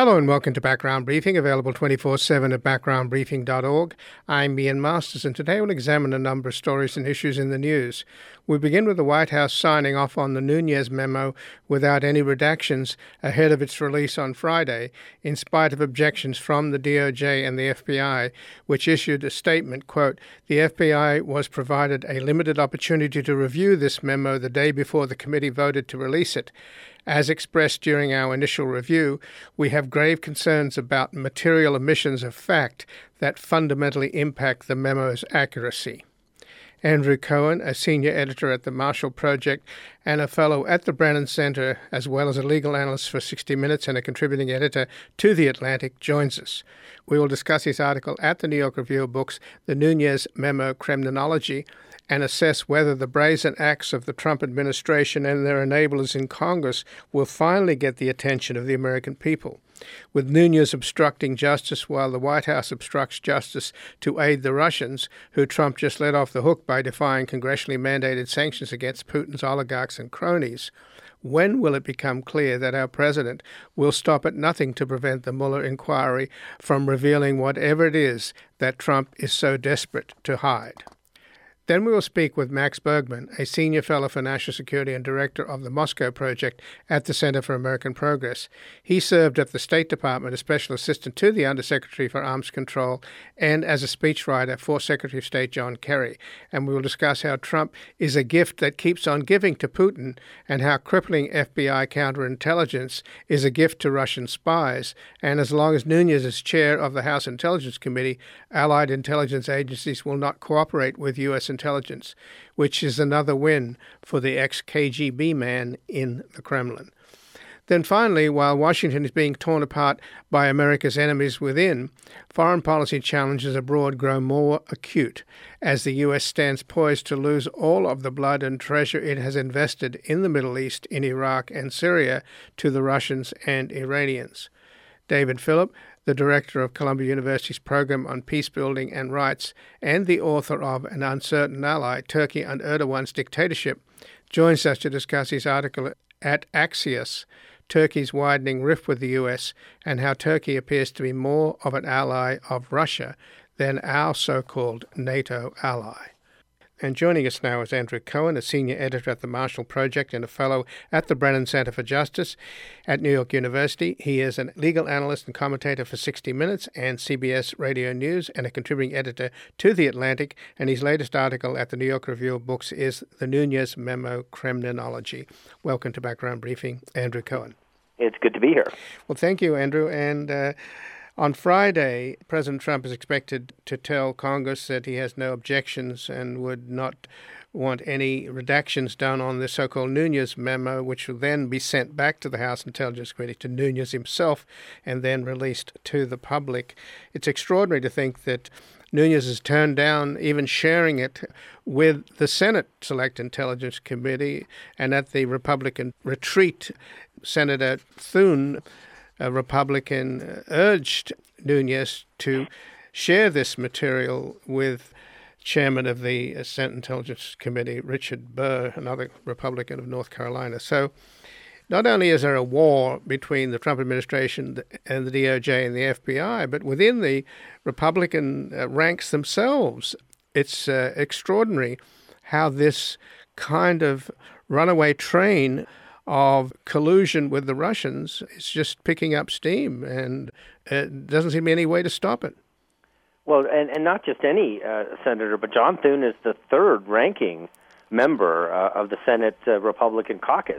Hello and welcome to Background Briefing, available 24/7 at backgroundbriefing.org. I'm Ian Masters, and today we'll examine a number of stories and issues in the news. We begin with the White House signing off on the Nunes memo without any redactions ahead of its release on Friday, in spite of objections from the DOJ and the FBI, which issued a statement, quote, "The FBI was provided a limited opportunity to review this memo the day before the committee voted to release it. As expressed during our initial review, we have grave concerns about material omissions of fact that fundamentally impact the memo's accuracy." Andrew Cohen, a senior editor at the Marshall Project and a fellow at the Brennan Center, as well as a legal analyst for 60 Minutes and a contributing editor to The Atlantic, joins us. We will discuss his article at the New York Review of Books, The Nunes Memo Kremlinology, and assess whether the brazen acts of the Trump administration and their enablers in Congress will finally get the attention of the American people. With Nunes obstructing justice while the White House obstructs justice to aid the Russians, who Trump just let off the hook by defying congressionally mandated sanctions against Putin's oligarchs and cronies, when will it become clear that our president will stop at nothing to prevent the Mueller inquiry from revealing whatever it is that Trump is so desperate to hide? Then we will speak with Max Bergman, a senior fellow for national security and director of the Moscow Project at the Center for American Progress. He served at the State Department as special assistant to the Undersecretary for Arms Control and as a speechwriter for Secretary of State John Kerry. And we will discuss how Trump is a gift that keeps on giving to Putin and how crippling FBI counterintelligence is a gift to Russian spies. And as long as Nunes is chair of the House Intelligence Committee, allied intelligence agencies will not cooperate with U.S. intelligence, which is another win for the ex-KGB man in the Kremlin. Then finally, while Washington is being torn apart by America's enemies within, foreign policy challenges abroad grow more acute as the U.S. stands poised to lose all of the blood and treasure it has invested in the Middle East, in Iraq and Syria, to the Russians and Iranians. David Philip, the director of Columbia University's program on peace building and rights and the author of An Uncertain Ally, Turkey and Erdogan's Dictatorship, joins us to discuss his article at Axios, Turkey's Widening Rift with the U.S. and how Turkey appears to be more of an ally of Russia than our so-called NATO ally. And joining us now is Andrew Cohen, a senior editor at the Marshall Project and a fellow at the Brennan Center for Justice at New York University. He is a legal analyst and commentator for 60 Minutes and CBS Radio News and a contributing editor to The Atlantic. And his latest article at the New York Review of Books is The Nunes Memo Kremlinology. Welcome to Background Briefing, Andrew Cohen. It's good to be here. Well, thank you, Andrew. And on Friday, President Trump is expected to tell Congress that he has no objections and would not want any redactions done on the so-called Nunes memo, which will then be sent back to the House Intelligence Committee, to Nunes himself, and then released to the public. It's extraordinary to think that Nunes has turned down even sharing it with the Senate Select Intelligence Committee, and at the Republican retreat, Senator Thune, a Republican, urged Nunes to share this material with chairman of the Senate Intelligence Committee, Richard Burr, another Republican of North Carolina. So not only is there a war between the Trump administration and the DOJ and the FBI, but within the Republican ranks themselves, it's extraordinary how this kind of runaway train of collusion with the Russians is just picking up steam, and it doesn't seem any way to stop it. Well, and not just any senator, but John Thune is the third-ranking member of the Senate Republican caucus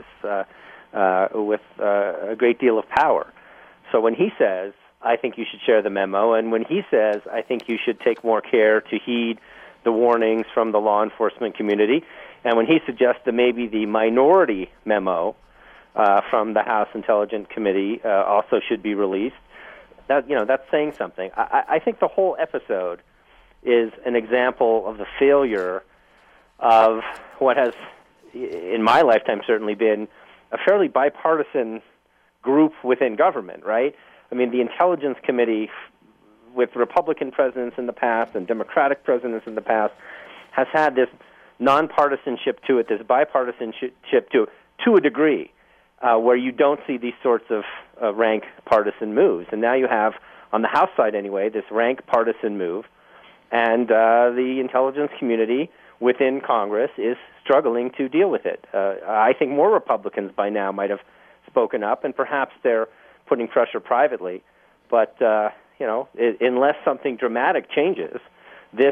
with a great deal of power. So when he says, I think you should share the memo, and when he says, I think you should take more care to heed the warnings from the law enforcement community, and when he suggests that maybe the minority memo from the House Intelligence Committee also should be released, that's saying something. I think the whole episode is an example of the failure of what has, in my lifetime, certainly been a fairly bipartisan group within government, right? I mean, the Intelligence Committee, with Republican presidents in the past and Democratic presidents in the past, has had this nonpartisanship to it, this bipartisanship to a degree. where you don't see these sorts of rank partisan moves. And now you have, on the House side anyway, this rank partisan move, and the intelligence community within Congress is struggling to deal with it. I think more Republicans by now might have spoken up, and perhaps they're putting pressure privately. But, unless something dramatic changes, this,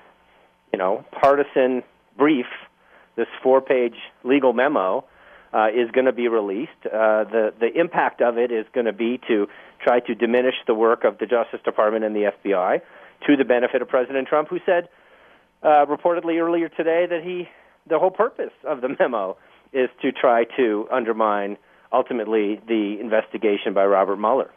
partisan brief, this 4-page legal memo, is going to be released. The impact of it is going to be to try to diminish the work of the Justice Department and the FBI to the benefit of President Trump, who said reportedly earlier today that the whole purpose of the memo is to try to undermine, ultimately, the investigation by Robert Mueller.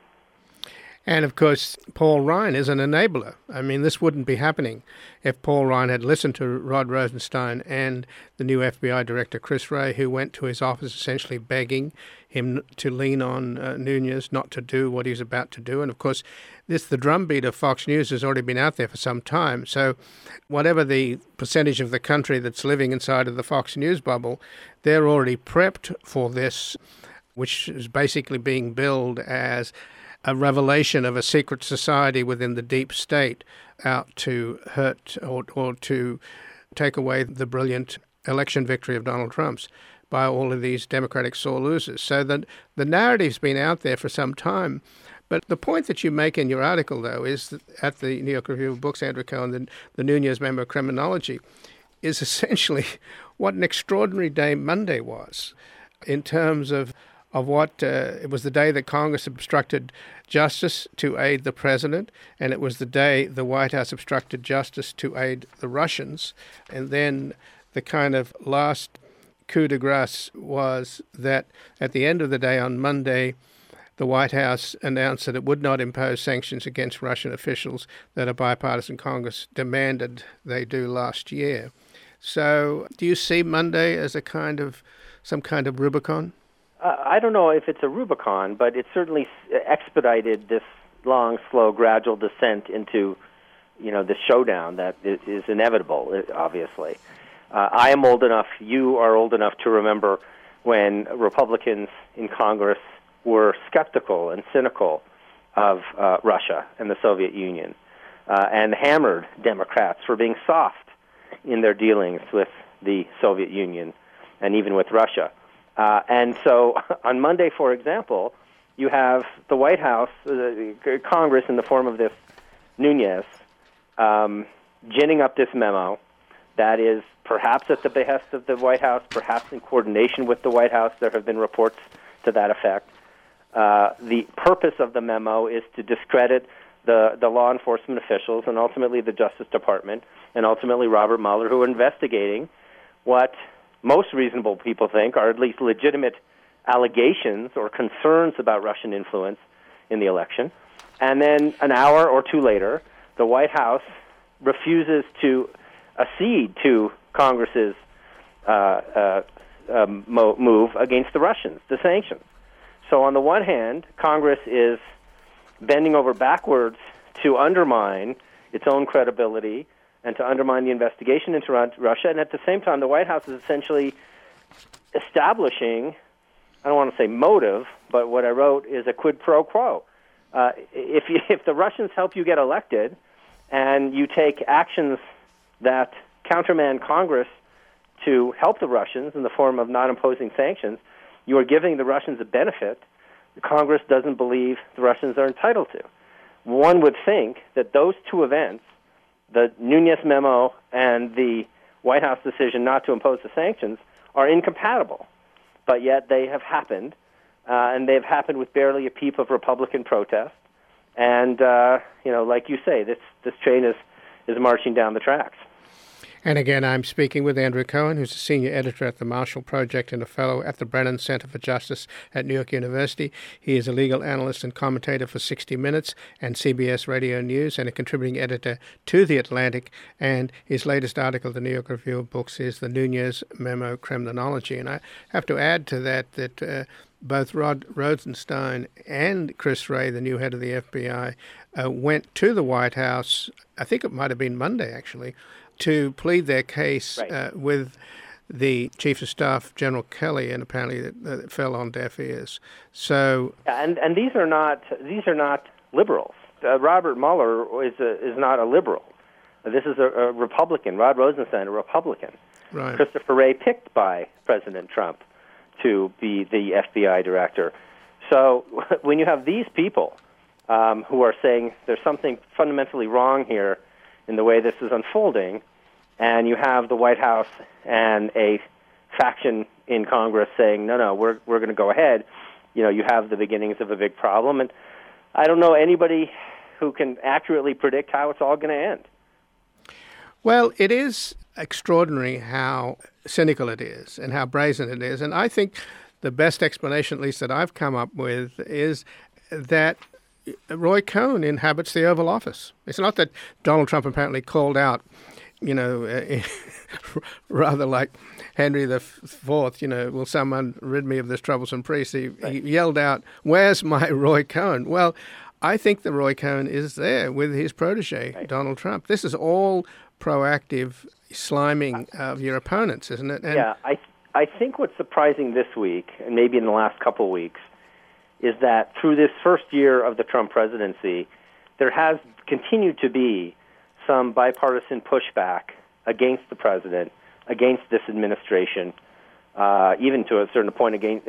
And, of course, Paul Ryan is an enabler. I mean, this wouldn't be happening if Paul Ryan had listened to Rod Rosenstein and the new FBI director, Chris Wray, who went to his office essentially begging him to lean on Nunes not to do what he's about to do. And, of course, the drumbeat of Fox News has already been out there for some time. So whatever the percentage of the country that's living inside of the Fox News bubble, they're already prepped for this, which is basically being billed as a revelation of a secret society within the deep state out to hurt or to take away the brilliant election victory of Donald Trump's by all of these Democratic sore losers. So the narrative's been out there for some time. But the point that you make in your article, though, is that at the New York Review of Books, Andrew Cohen, the Nunes memo criminology, is essentially what an extraordinary day Monday was in terms of what it was the day that Congress obstructed justice to aid the president, and it was the day the White House obstructed justice to aid the Russians. And then the kind of last coup de grace was that at the end of the day on Monday, the White House announced that it would not impose sanctions against Russian officials that a bipartisan Congress demanded they do last year. So do you see Monday as some kind of Rubicon? I don't know if it's a Rubicon, but it certainly expedited this long, slow, gradual descent into, the showdown that is inevitable, obviously. I am old enough, you are old enough to remember when Republicans in Congress were skeptical and cynical of Russia and the Soviet Union and hammered Democrats for being soft in their dealings with the Soviet Union and even with Russia. And so on Monday, for example, you have the White House, Congress in the form of this Nunes, ginning up this memo that is perhaps at the behest of the White House, perhaps in coordination with the White House. There have been reports to that effect. The purpose of the memo is to discredit the law enforcement officials and ultimately the Justice Department and ultimately Robert Mueller, who are investigating what most reasonable people think are at least legitimate allegations or concerns about Russian influence in the election. And then an hour or two later, the White House refuses to accede to Congress's move against the Russians, the sanctions. So on the one hand, Congress is bending over backwards to undermine its own credibility and to undermine the investigation into Russia. And at the same time, the White House is essentially establishing, I don't want to say motive, but what I wrote is a quid pro quo. If the Russians help you get elected and you take actions that countermand Congress to help the Russians in the form of not imposing sanctions, you are giving the Russians a benefit the Congress doesn't believe the Russians are entitled to. One would think that those two events, the Nunes memo and the White House decision not to impose the sanctions, are incompatible. But yet they have happened, and they've happened with barely a peep of Republican protest. And, like you say, this train is marching down the tracks. And again, I'm speaking with Andrew Cohen, who's a senior editor at the Marshall Project and a fellow at the Brennan Center for Justice at New York University. He is a legal analyst and commentator for 60 Minutes and CBS Radio News and a contributing editor to The Atlantic. And his latest article, the New York Review of Books, is the Nunes Memo Criminology. And I have to add to that both Rod Rosenstein and Chris Wray, the new head of the FBI, went to the White House, I think it might have been Monday, actually, to plead their case with the Chief of Staff, General Kelly, and apparently that fell on deaf ears. So, and these are not liberals. Robert Mueller is not a liberal. This is a Republican. Rod Rosenstein, a Republican. right. Christopher Wray, picked by President Trump to be the FBI director. So when you have these people who are saying there's something fundamentally wrong here in the way this is unfolding, and you have the White House and a faction in Congress saying, no, we're going to go ahead, you have the beginnings of a big problem. And I don't know anybody who can accurately predict how it's all going to end. Well, it is extraordinary how cynical it is and how brazen it is. And I think the best explanation, at least that I've come up with, is that Roy Cohn inhabits the Oval Office. It's not that Donald Trump apparently called out, rather like Henry IV, will someone rid me of this troublesome priest? He yelled out, "Where's my Roy Cohn?" Well, I think the Roy Cohn is there with his protege, Donald Trump. This is all proactive sliming of your opponents, isn't it? And I think what's surprising this week, and maybe in the last couple of weeks, is that through this first year of the Trump presidency, there has continued to be some bipartisan pushback against the president, against this administration, even to a certain point against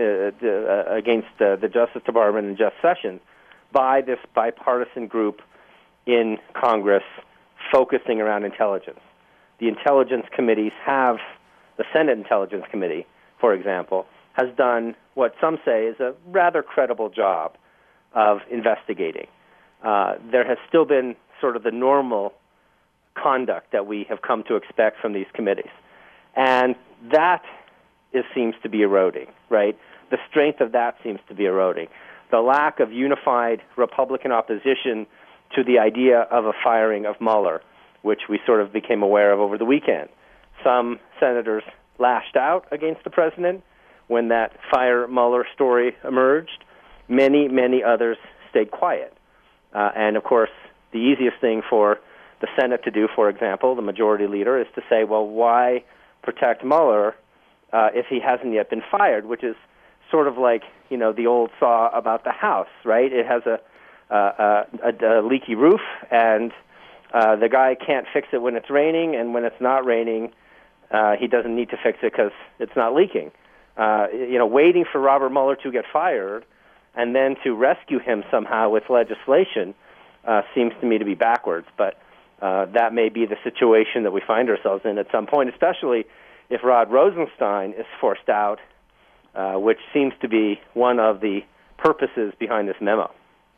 the Justice Department and Jeff Sessions, by this bipartisan group in Congress focusing around intelligence. The intelligence committees the Senate Intelligence Committee, for example, has done what some say is a rather credible job of investigating. There has still been sort of the normal conduct that we have come to expect from these committees. And that seems to be eroding, right? The strength of that seems to be eroding. The lack of unified Republican opposition to the idea of a firing of Mueller, which we sort of became aware of over the weekend. Some senators lashed out against the president when that fire Mueller story emerged. Many, many others stayed quiet. And, of course, the easiest thing for the Senate to do, for example, the majority leader, is to say, well, why protect Mueller if he hasn't yet been fired, which is sort of like, the old saw about the house, right? It has a leaky roof, and the guy can't fix it when it's raining, and when it's not raining, he doesn't need to fix it because it's not leaking. Waiting for Robert Mueller to get fired and then to rescue him somehow with legislation seems to me to be backwards. But that may be the situation that we find ourselves in at some point, especially if Rod Rosenstein is forced out, which seems to be one of the purposes behind this memo.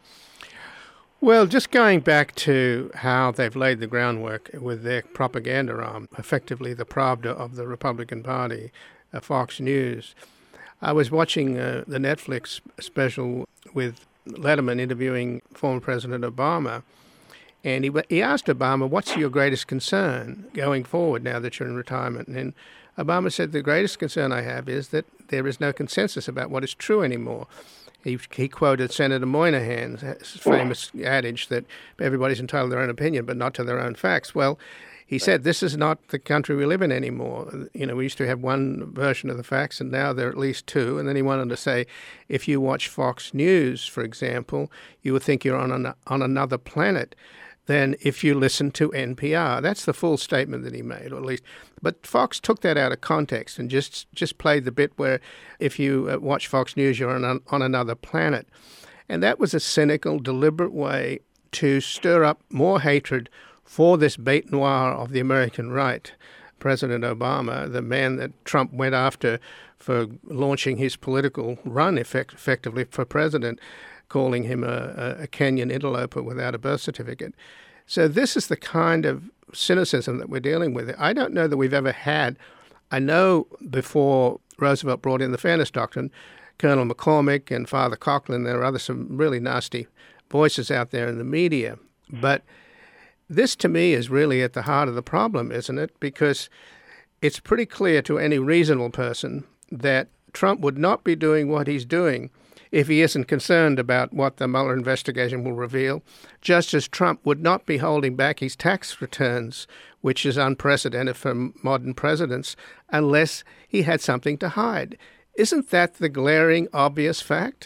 Well, just going back to how they've laid the groundwork with their propaganda arm, effectively the Pravda of the Republican Party, Fox News. I was watching the Netflix special with Letterman interviewing former President Obama, and he asked Obama, what's your greatest concern going forward now that you're in retirement? And Obama said, the greatest concern I have is that there is no consensus about what is true anymore. He quoted Senator Moynihan's famous adage that everybody's entitled to their own opinion, but not to their own facts. Well, he said, this is not the country we live in anymore. We used to have one version of the facts, and now there are at least two. And then he wanted to say, if you watch Fox News, for example, you would think you're on another planet than if you listen to NPR. That's the full statement that he made, or at least. But Fox took that out of context and just played the bit where if you watch Fox News, you're on another planet. And that was a cynical, deliberate way to stir up more hatred for this bête noire of the American right. President Obama, the man that Trump went after for launching his political run effectively for president, calling him a Kenyan interloper without a birth certificate. So this is the kind of cynicism that we're dealing with. I don't know that we've ever had. I know before Roosevelt brought in the Fairness Doctrine, Colonel McCormick and Father Coughlin, there are some really nasty voices out there in the media. But this, to me, is really at the heart of the problem, isn't it? Because it's pretty clear to any reasonable person that Trump would not be doing what he's doing if he isn't concerned about what the Mueller investigation will reveal, just as Trump would not be holding back his tax returns, which is unprecedented for modern presidents, unless he had something to hide. Isn't that the glaring, obvious fact?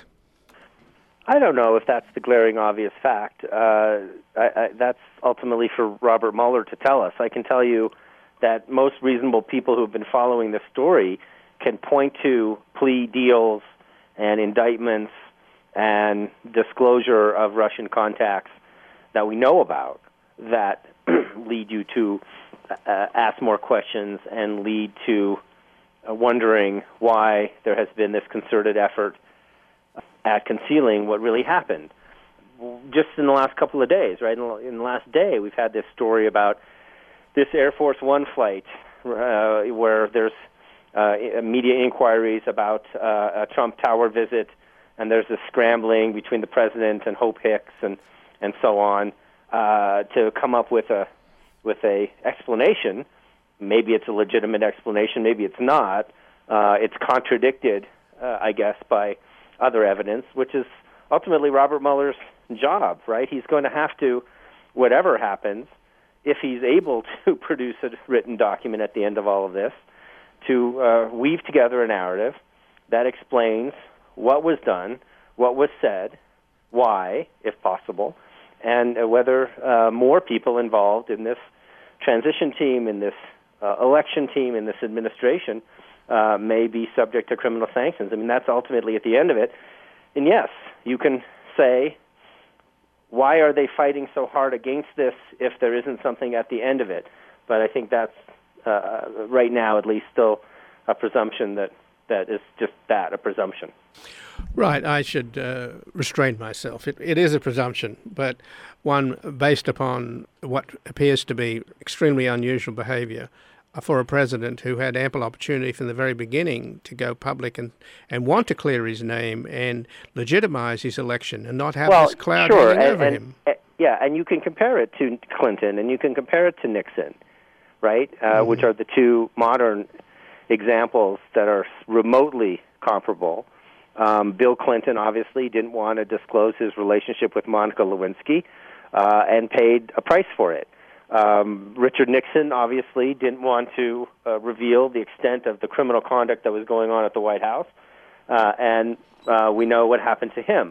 I don't know if that's the glaring, obvious fact. That's ultimately for Robert Mueller to tell us. I can tell you that most reasonable people who have been following this story can point to plea deals and indictments and disclosure of Russian contacts that we know about that lead you to ask more questions and lead to wondering why there has been this concerted effort at concealing what really happened. Just in the last couple of days, right? In the last day, we've had this story about this Air Force One flight where there's media inquiries about a Trump Tower visit, and there's a scrambling between the president and Hope Hicks and so on to come up with a explanation. Maybe it's a legitimate explanation, maybe it's not. It's contradicted, I guess, by other evidence, which is ultimately Robert Mueller's job, right? He's going to have to, whatever happens, if he's able to produce a written document at the end of all of this, to weave together a narrative that explains what was done, what was said, why, if possible, and whether more people involved in this transition team, in this election team, in this administration, may be subject to criminal sanctions. I mean, that's ultimately at the end of it. And yes, you can say, why are they fighting so hard against this if there isn't something at the end of it? But I think that's, right now at least, still a presumption that is just that, a presumption. Right, I should restrain myself. It is a presumption, but one based upon what appears to be extremely unusual behavior for a president who had ample opportunity from the very beginning to go public and want to clear his name and legitimize his election and not have this cloud hanging over him. Yeah, and you can compare it to Clinton and you can compare it to Nixon, right, which are the two modern examples that are remotely comparable. Bill Clinton obviously didn't want to disclose his relationship with Monica Lewinsky and paid a price for it. Richard Nixon obviously didn't want to reveal the extent of the criminal conduct that was going on at the White House, and we know what happened to him.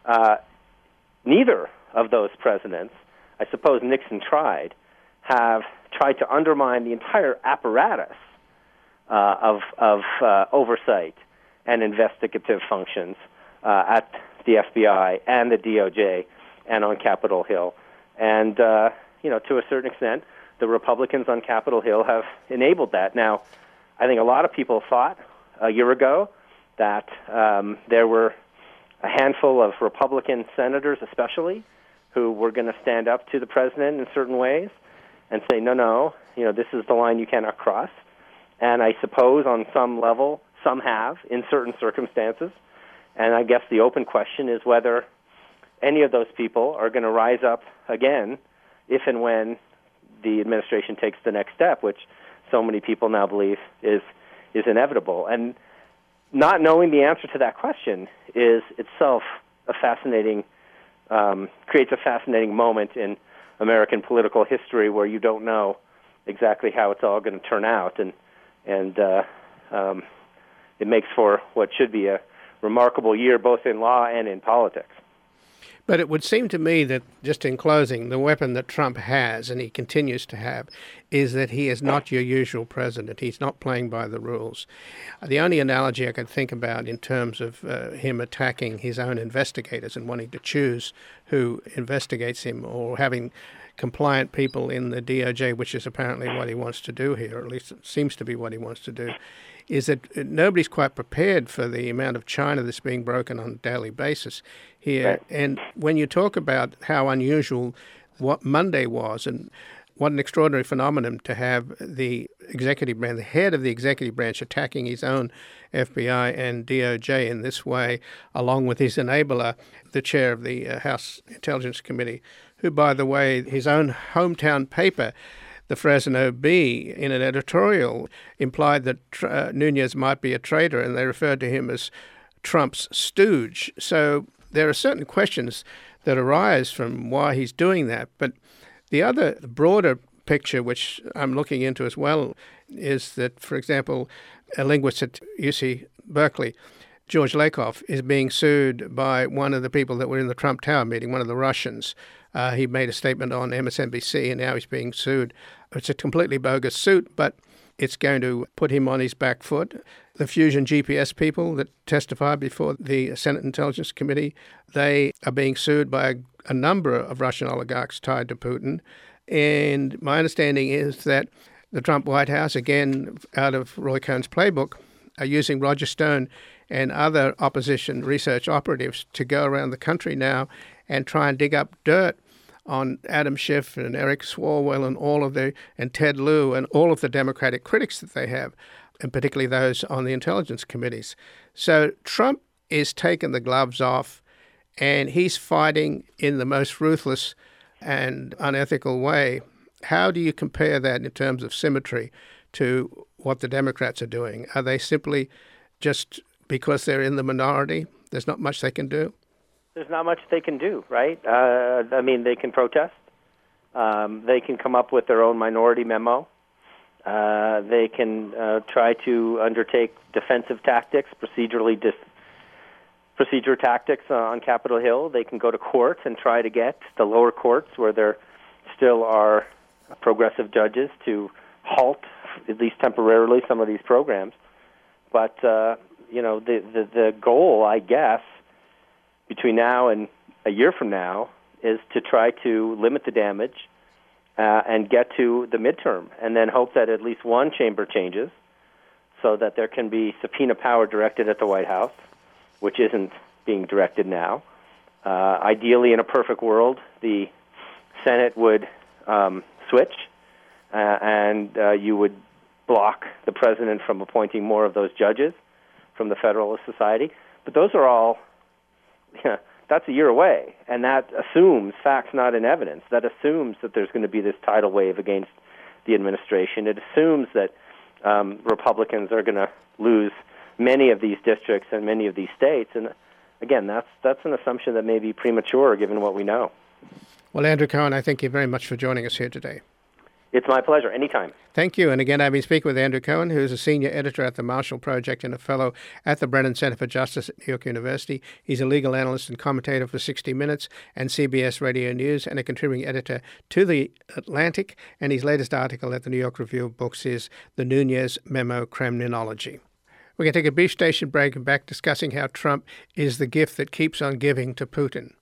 Neither of those presidents, I suppose Nixon have tried to undermine the entire apparatus of oversight and investigative functions at the FBI and the DOJ and on Capitol Hill. And, to a certain extent, the Republicans on Capitol Hill have enabled that. Now, I think a lot of people thought a year ago that there were a handful of Republican senators especially who were going to stand up to the president in certain ways and say, no, this is the line you cannot cross. And I suppose on some level, some have in certain circumstances. And I guess the open question is whether any of those people are going to rise up again if and when the administration takes the next step, which so many people now believe is inevitable. And not knowing the answer to that question is itself a fascinating, creates a fascinating moment in American political history where you don't know exactly how it's all going to turn out. And it makes for what should be a remarkable year both in law and in politics. But it would seem to me that, just in closing, the weapon that Trump has, and he continues to have, is that he is not your usual president. He's not playing by the rules. The only analogy I could think about in terms of him attacking his own investigators and wanting to choose who investigates him, or having compliant people in the DOJ, which is apparently what he wants to do here, or at least it seems to be what he wants to do, is that nobody's quite prepared for the amount of China that's being broken on a daily basis here. Right. And when you talk about how unusual what Monday was and what an extraordinary phenomenon to have the executive branch, the head of the executive branch, attacking his own FBI and DOJ in this way, along with his enabler, the chair of the House Intelligence Committee, who, by the way, his own hometown paper, the Fresno Bee, in an editorial, implied that Nunes might be a traitor, and they referred to him as Trump's stooge. So there are certain questions that arise from why he's doing that. But the other broader picture, which I'm looking into as well, is that, for example, a linguist at UC Berkeley, George Lakoff, is being sued by one of the people that were in the Trump Tower meeting, one of the Russians. He made a statement on MSNBC, and now he's being sued. It's a completely bogus suit, but it's going to put him on his back foot. The Fusion GPS people that testified before the Senate Intelligence Committee, they are being sued by a number of Russian oligarchs tied to Putin. And my understanding is that the Trump White House, again, out of Roy Cohn's playbook, are using Roger Stone and other opposition research operatives to go around the country now and try and dig up dirt on Adam Schiff and Eric Swalwell and Ted Lieu and all of the Democratic critics that they have, and particularly those on the intelligence committees. So Trump is taking the gloves off, and he's fighting in the most ruthless and unethical way. How do you compare that in terms of symmetry to what the Democrats are doing? Are they simply just because they're in the minority, there's not much they can do? There's not much they can do, right? I mean, they can protest. They can come up with their own minority memo. They can try to undertake defensive tactics, procedure tactics on Capitol Hill. They can go to court and try to get the lower courts, where there still are progressive judges, to halt, at least temporarily, some of these programs. But the goal, I guess, between now and a year from now, is to try to limit the damage and get to the midterm, and then hope that at least one chamber changes so that there can be subpoena power directed at the White House, which isn't being directed now. Ideally, in a perfect world, the Senate would switch, and you would block the president from appointing more of those judges from the Federalist Society. But those are all, that's a year away, and that assumes facts not in evidence. That assumes that there's going to be this tidal wave against the administration. It assumes that Republicans are going to lose many of these districts and many of these states. And again, that's an assumption that may be premature given what we know. Well, Andrew Cohen, I thank you very much for joining us here today. It's my pleasure. Anytime. Thank you. And again, I've been speaking with Andrew Cohen, who is a senior editor at the Marshall Project and a fellow at the Brennan Center for Justice at New York University. He's a legal analyst and commentator for 60 Minutes and CBS Radio News, and a contributing editor to The Atlantic. And his latest article at the New York Review of Books is The Nunes Memo Kremlinology. We're going to take a brief station break and back discussing how Trump is the gift that keeps on giving to Putin.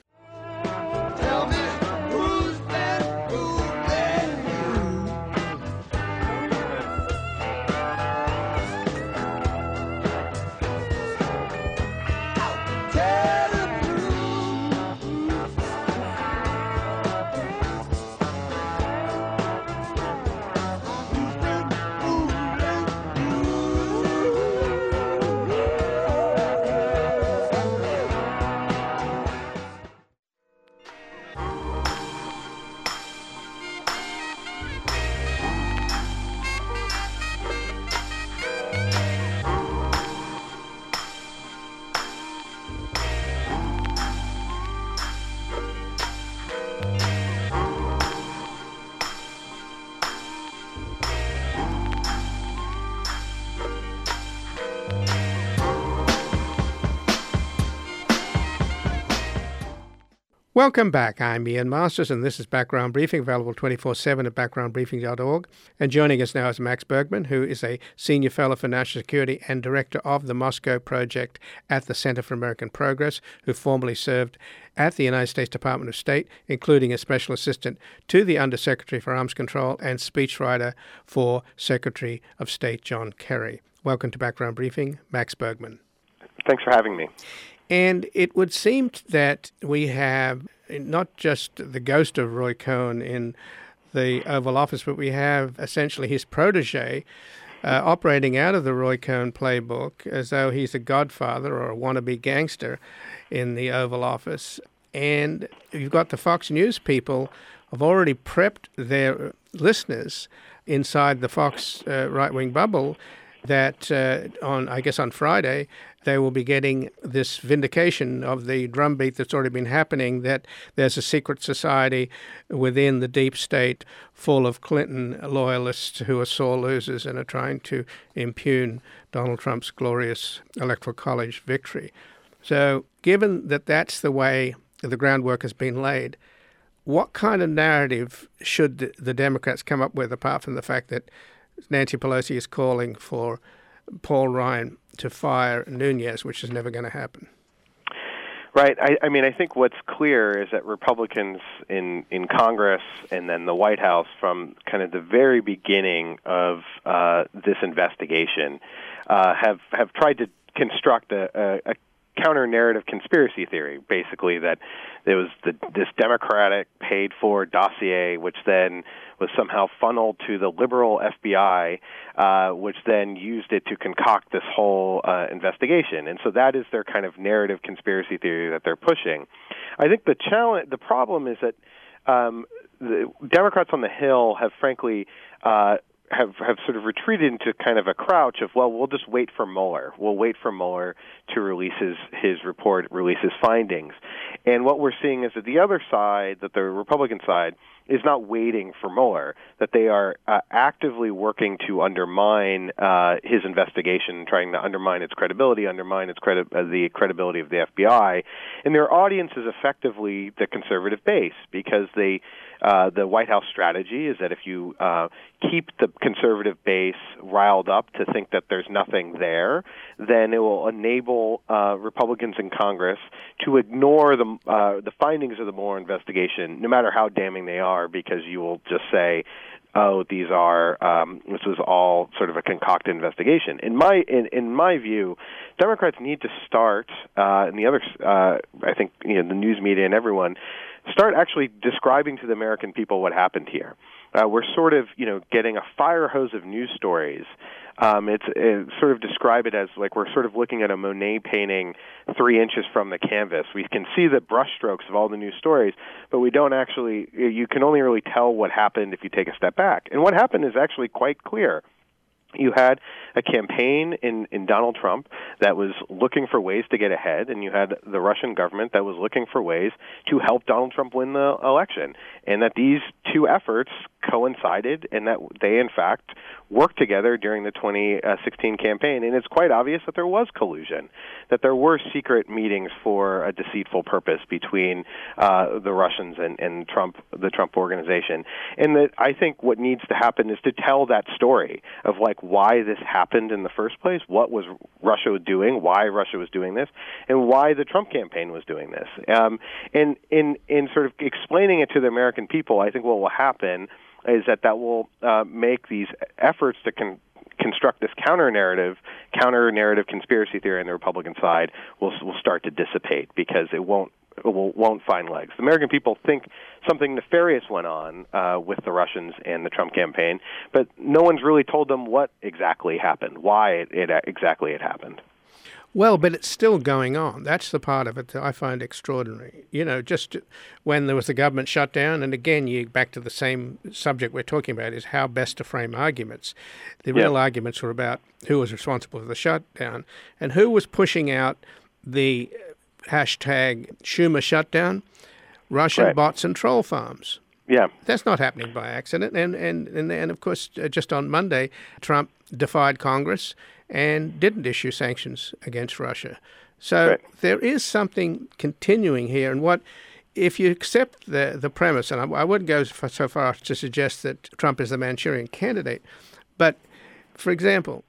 Welcome back. I'm Ian Masters, and this is Background Briefing, available 24/7 at backgroundbriefing.org. And joining us now is Max Bergman, who is a Senior Fellow for National Security and Director of the Moscow Project at the Center for American Progress, who formerly served at the United States Department of State, including as Special Assistant to the Undersecretary for Arms Control and speechwriter for Secretary of State John Kerry. Welcome to Background Briefing, Max Bergman. Thanks for having me. And it would seem that we have not just the ghost of Roy Cohn in the Oval Office, but we have essentially his protege operating out of the Roy Cohn playbook as though he's a godfather or a wannabe gangster in the Oval Office. And you've got the Fox News people have already prepped their listeners inside the Fox right-wing bubble that on Friday, they will be getting this vindication of the drumbeat that's already been happening, that there's a secret society within the deep state full of Clinton loyalists who are sore losers and are trying to impugn Donald Trump's glorious Electoral College victory. So given that that's the way the groundwork has been laid, what kind of narrative should the Democrats come up with, apart from the fact that Nancy Pelosi is calling for Paul Ryan to fire Nunes, which is never going to happen? Right. I mean, I think what's clear is that Republicans in Congress and then the White House, from kind of the very beginning of this investigation, have tried to construct a counter-narrative conspiracy theory, basically, that there was this Democratic paid-for dossier, which then was somehow funneled to the liberal FBI, which then used it to concoct this whole investigation. And so that is their kind of narrative conspiracy theory that they're pushing. I think the problem is that the Democrats on the Hill have, frankly, have sort of retreated into kind of a crouch of, well, we'll just wait for Mueller. We'll wait for Mueller to release his report, release his findings. And what we're seeing is that the other side, that the Republican side, is not waiting for Mueller, that they are actively working to undermine his investigation, trying to undermine its credibility, the credibility of the FBI. And their audience is effectively the conservative base, because the White House strategy is that if you keep the conservative base riled up to think that there's nothing there, then it will enable Republicans in Congress to ignore the findings of the Mueller investigation, no matter how damning they are, because you will just say, oh, this was all sort of a concocted investigation. In my view, Democrats need to start, and the others, I think, the news media and everyone, start actually describing to the American people what happened here. We're sort of, getting a fire hose of news stories. It's sort of describe it as like we're sort of looking at a Monet painting 3 inches from the canvas. We can see the brushstrokes of all the news stories, but we don't actually, you can only really tell what happened if you take a step back. And what happened is actually quite clear. You had a campaign in Donald Trump that was looking for ways to get ahead, and you had the Russian government that was looking for ways to help Donald Trump win the election, and that these two efforts coincided, and that they, in fact, worked together during the 2016 campaign. And it's quite obvious that there was collusion, that there were secret meetings for a deceitful purpose between the Russians and the Trump organization. And that I think what needs to happen is to tell that story of why this happened in the first place, what was Russia doing, why Russia was doing this, and why the Trump campaign was doing this. And in sort of explaining it to the American people, I think what will happen is that will make these efforts to construct this counter-narrative conspiracy theory on the Republican side will start to dissipate, because it won't find legs. The American people think something nefarious went on with the Russians and the Trump campaign, but no one's really told them what exactly happened, why it exactly it happened. Well, but it's still going on. That's the part of it that I find extraordinary. Just when there was the government shutdown, and again, back to the same subject we're talking about, is how best to frame arguments. The real arguments were about who was responsible for the shutdown and who was pushing out the hashtag Schumer shutdown, Russian bots and troll farms. Yeah. That's not happening by accident. And of course, just on Monday, Trump defied Congress and didn't issue sanctions against Russia. So there is something continuing here. And if you accept the premise, and I wouldn't go so far as to suggest that Trump is the Manchurian candidate, but, for example,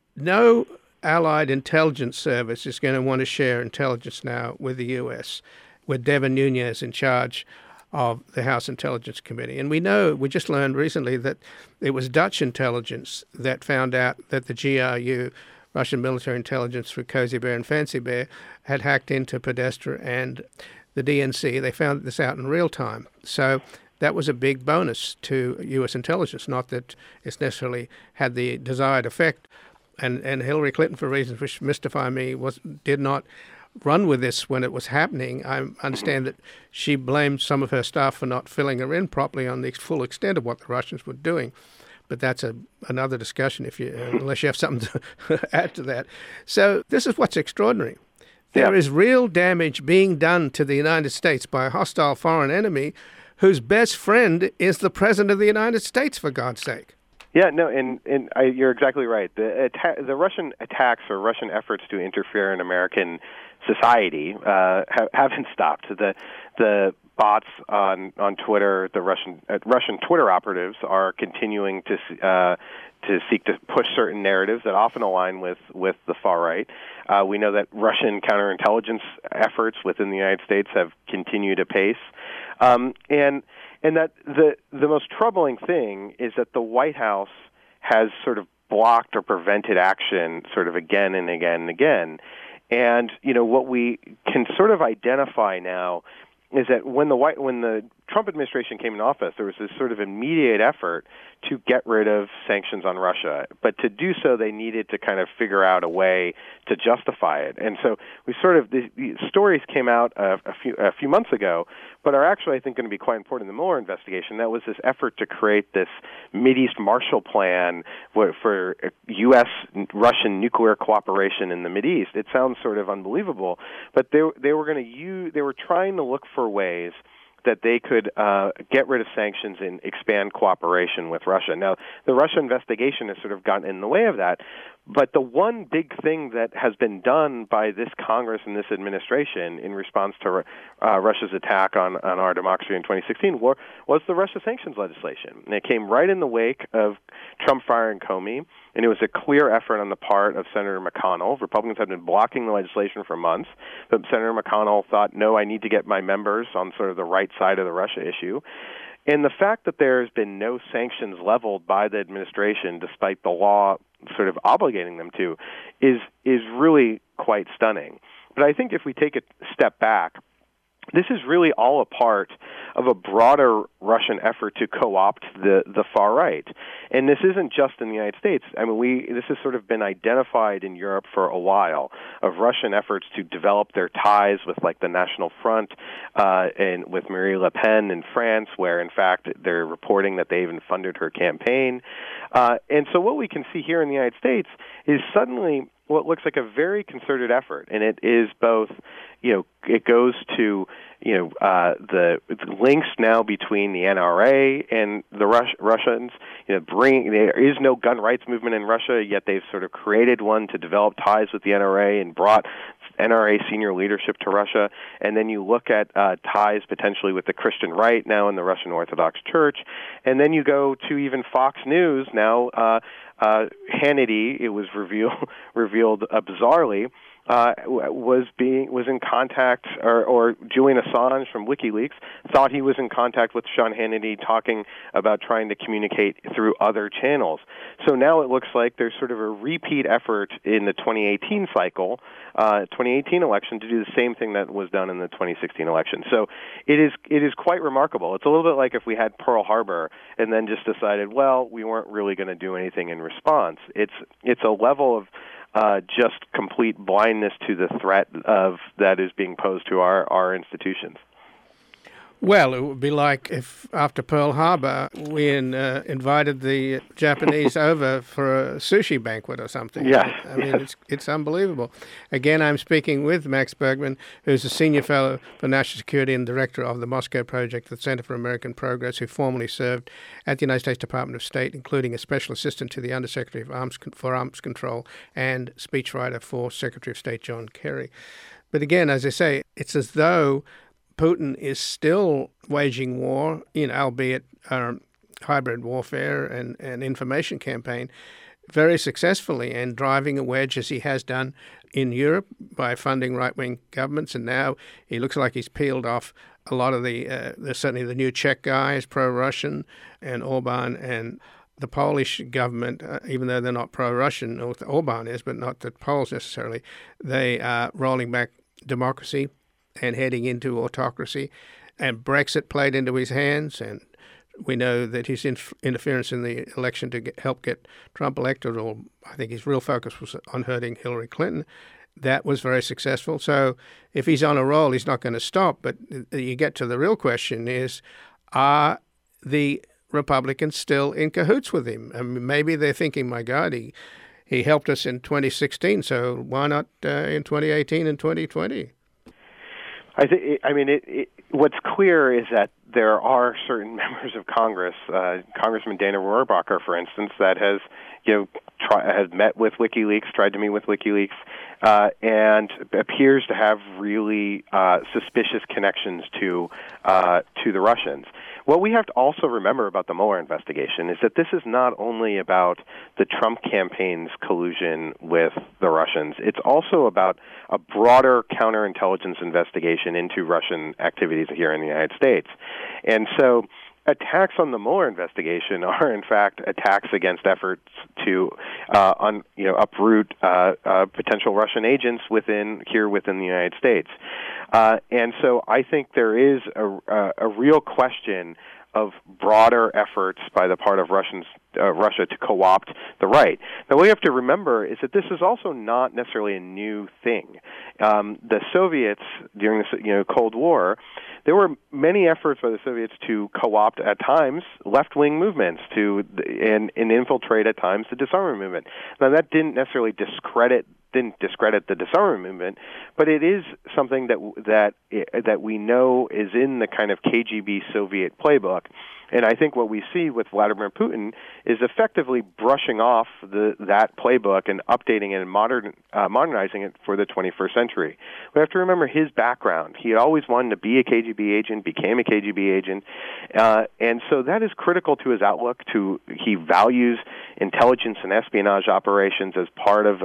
no allied intelligence service is going to want to share intelligence now with the U.S., with Devin Nunes in charge of the House Intelligence Committee. And we just learned recently that it was Dutch intelligence that found out that the GRU, Russian military intelligence through Cozy Bear and Fancy Bear, had hacked into Podesta and the DNC. They found this out in real time. So that was a big bonus to U.S. intelligence, not that it's necessarily had the desired effect. And Hillary Clinton, for reasons which mystify me, did not run with this when it was happening. I understand that she blamed some of her staff for not filling her in properly on the full extent of what the Russians were doing. But that's another discussion unless you have something to add to that. So this is what's extraordinary. There is real damage being done to the United States by a hostile foreign enemy whose best friend is the President of the United States, for God's sake. Yeah, no, you're exactly right. The Russian attacks or Russian efforts to interfere in American society haven't stopped. The bots on Twitter, the Russian Twitter operatives are continuing to seek to push certain narratives that often align with the far right. We know that Russian counterintelligence efforts within the United States have continued apace, and that the most troubling thing is that the White House has sort of blocked or prevented action sort of again and again and again. And what we can sort of identify now is that when the Trump administration came in office, there was this sort of immediate effort to get rid of sanctions on Russia. But to do so, they needed to kind of figure out a way to justify it. And so the stories came out a few months ago, but are actually, I think, going to be quite important in the Mueller investigation. That was this effort to create this Mideast Marshall Plan for U.S.-Russian nuclear cooperation in the Mideast. It sounds sort of unbelievable, but they were trying to look for ways that they could get rid of sanctions and expand cooperation with Russia. Now, the Russia investigation has sort of gotten in the way of that, but the one big thing that has been done by this Congress and this administration in response to Russia's attack on our democracy in 2016 was the Russia sanctions legislation. And it came right in the wake of Trump firing Comey, and it was a clear effort on the part of Senator McConnell. Republicans had been blocking the legislation for months, but Senator McConnell thought, no, I need to get my members on sort of the right side of the Russia issue. And the fact that there has been no sanctions leveled by the administration, despite the law sort of obligating them to, is really quite stunning. But I think if we take a step back, this is really all a part of a broader Russian effort to co-opt the far right. And this isn't just in the United States. I mean, this has sort of been identified in Europe for a while, of Russian efforts to develop their ties with, like, the National Front and with Marine Le Pen in France, where, in fact, they're reporting that they even funded her campaign. And so what we can see here in the United States is suddenly what looks like a very concerted effort, and it is both, it goes to, the links now between the NRA and the Russians. There is no gun rights movement in Russia, yet they've sort of created one to develop ties with the NRA and brought NRA senior leadership to Russia. And then you look at ties potentially with the Christian right now in the Russian Orthodox Church. And then you go to even Fox News now. Hannity, it was revealed bizarrely, was in contact, or Julian Assange from WikiLeaks thought he was in contact with Sean Hannity, talking about trying to communicate through other channels. So now it looks like there's sort of a repeat effort in the 2018 cycle, 2018 election, to do the same thing that was done in the 2016 election. So it is quite remarkable. It's a little bit like if we had Pearl Harbor and then just decided, well, we weren't really going to do anything in response. It's a level of just complete blindness to the threat that is being posed to our institutions. Well, it would be like if after Pearl Harbor we invited the Japanese over for a sushi banquet or something. Yes. I mean, it's unbelievable. Again, I'm speaking with Max Bergman, who's a senior fellow for national security and director of the Moscow Project at the Center for American Progress, who formerly served at the United States Department of State, including a special assistant to the Undersecretary for Arms Control and speechwriter for Secretary of State John Kerry. But again, as I say, it's as though Putin is still waging war, albeit hybrid warfare and information campaign, very successfully, and driving a wedge, as he has done in Europe by funding right-wing governments. And now he looks like he's peeled off a lot of certainly the new Czech guys, pro-Russian, and Orban, and the Polish government, even though they're not pro-Russian, or Orban is, but not the Poles necessarily, they are rolling back democracy and heading into autocracy. And Brexit played into his hands, and we know that his interference in the election to help get Trump elected, or I think his real focus was on hurting Hillary Clinton, that was very successful. So if he's on a roll, he's not going to stop. But you get to the real question is, are the Republicans still in cahoots with him. I mean, maybe they're thinking, my God, he helped us in 2016, so why not in 2018 and 2020? What's clear is that there are certain members of Congress, Congressman Dana Rohrabacher, for instance, that has met with WikiLeaks, tried to meet with WikiLeaks, and appears to have really suspicious connections to the Russians. What we have to also remember about the Mueller investigation is that this is not only about the Trump campaign's collusion with the Russians, it's also about a broader counterintelligence investigation into Russian activities here in the United States. And so attacks on the Mueller investigation are, in fact, attacks against efforts to uproot potential Russian agents within the United States. And so I think there is a real question of broader efforts by the part of Russia to co-opt the right. Now, what we have to remember is that this is also not necessarily a new thing. The Soviets, during the Cold War, there were many efforts by the Soviets to co-opt, at times, left-wing movements and infiltrate, at times, the disarmament movement. Now, that didn't necessarily discredit the disarmament movement, but it is something that we know is in the kind of KGB Soviet playbook. And I think what we see with Vladimir Putin is effectively brushing off that playbook and updating it and modernizing it for the 21st century. We have to remember his background. He had always wanted to be a KGB agent, became a KGB agent, and so that is critical to his outlook. He values intelligence and espionage operations as part of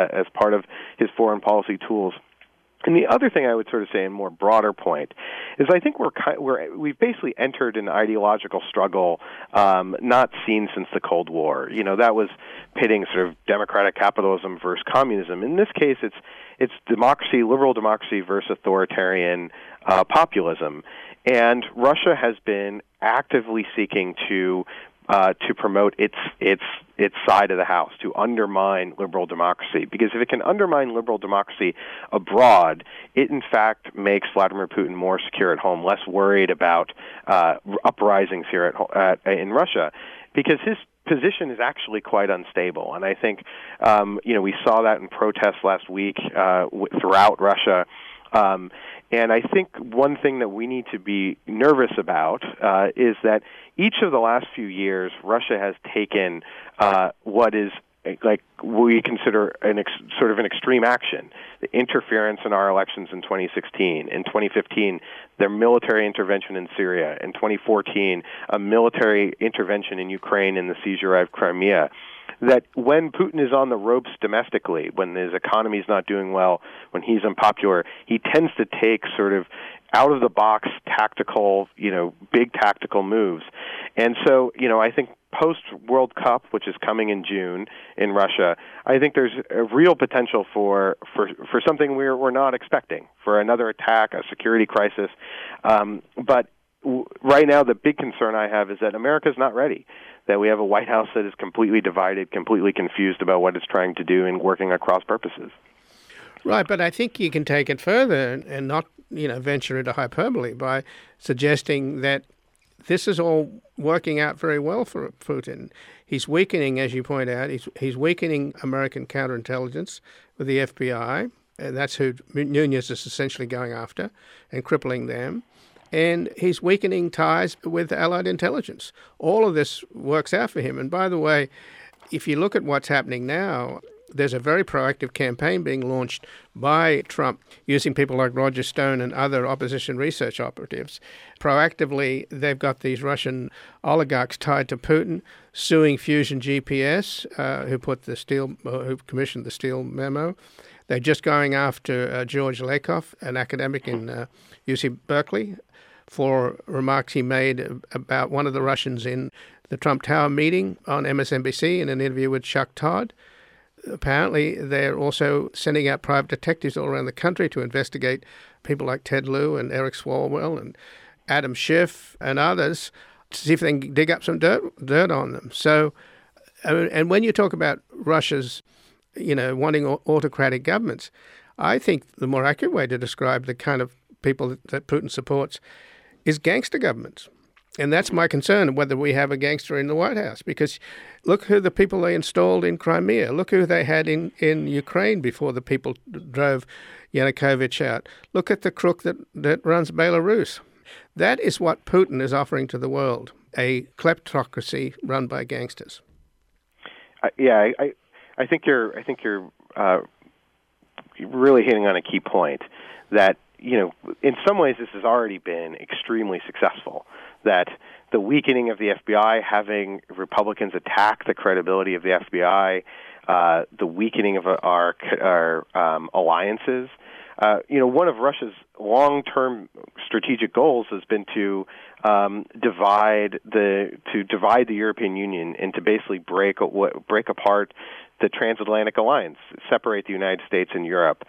his foreign policy tools. And the other thing I would sort of say, in more broader point, is I think we've basically entered an ideological struggle not seen since the Cold War. That was pitting sort of democratic capitalism versus communism. In this case, it's democracy, liberal democracy versus authoritarian populism. And Russia has been actively seeking to promote its side of the house, to undermine liberal democracy. Because if it can undermine liberal democracy abroad, it in fact makes Vladimir Putin more secure at home, less worried about uprisings here in Russia, because his position is actually quite unstable. And I think we saw that in protests last week throughout Russia. And I think one thing that we need to be nervous about is that each of the last few years, Russia has taken what is like we consider sort of an extreme action, the interference in our elections in 2016. In 2015, their military intervention in Syria. In 2014, a military intervention in Ukraine and the seizure of Crimea. That when Putin is on the ropes domestically, when his economy is not doing well, when he's unpopular, he tends to take sort of out-of-the-box tactical, big tactical moves. And so, I think post-World Cup, which is coming in June in Russia, I think there's a real potential for something we're not expecting, for another attack, a security crisis. But right now, the big concern I have is that America's not ready, that we have a White House that is completely divided, completely confused about what it's trying to do and working across purposes. Right, but I think you can take it further and not, venture into hyperbole by suggesting that this is all working out very well for Putin. He's weakening, as you point out, he's weakening American counterintelligence with the FBI. And that's who Nunes is essentially going after and crippling them. And he's weakening ties with Allied intelligence. All of this works out for him. And by the way, if you look at what's happening now, there's a very proactive campaign being launched by Trump using people like Roger Stone and other opposition research operatives. Proactively, they've got these Russian oligarchs tied to Putin suing Fusion GPS, who commissioned the Steele memo. They're just going after George Lakoff, an academic in UC Berkeley, for remarks he made about one of the Russians in the Trump Tower meeting on MSNBC in an interview with Chuck Todd. Apparently, they're also sending out private detectives all around the country to investigate people like Ted Lieu and Eric Swalwell and Adam Schiff and others to see if they can dig up some dirt on them. So, and when you talk about Russia's, wanting autocratic governments, I think the more accurate way to describe the kind of people that Putin supports is gangster governments. And that's my concern, whether we have a gangster in the White House, because look who the people they installed in Crimea. Look who they had in Ukraine before the people drove Yanukovych out. Look at the crook that runs Belarus. That is what Putin is offering to the world, a kleptocracy run by gangsters. I think you're really hitting on a key point that, in some ways this has already been extremely successful, that the weakening of the FBI, having Republicans attack the credibility of the FBI, the weakening of our alliances. One of Russia's long-term strategic goals has been to divide the European Union and to basically break apart the transatlantic alliance, separate the United States and Europe.